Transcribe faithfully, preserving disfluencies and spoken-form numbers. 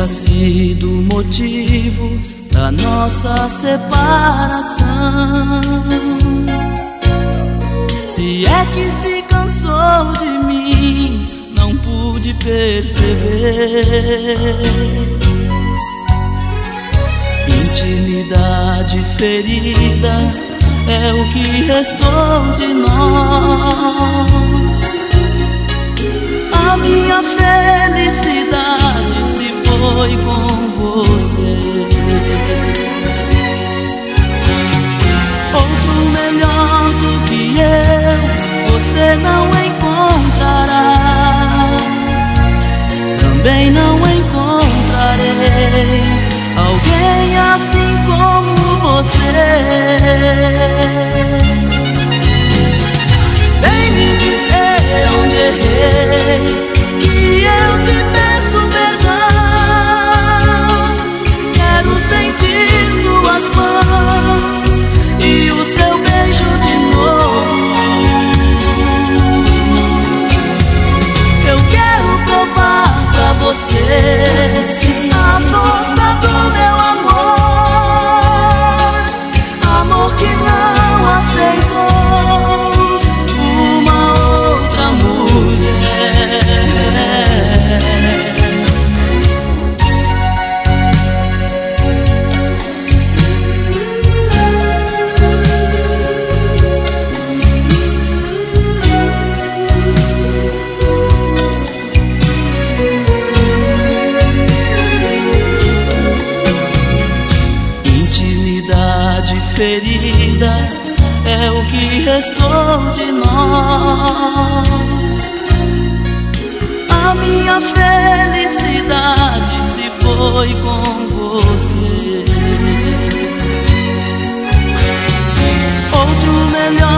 tenha sido o motivo da nossa separação. Se é que se cansou de mim, não pude perceber. Intimidade ferida é o que restou de nós. A minha felicidade se foi com você. Outro melhor do que eu você não encontrará. Também não encontrarei alguém assim como você. Vem me dizer onde errei, que eu te peço perdão. Quero sentir suas mãos e o seu beijo de novo. Eu quero provar pra você a força do meu amor, amor que não aceitou uma outra mulher. Intimidade ferida é o que restou de nós. A minha felicidade se foi com você. Outro melhor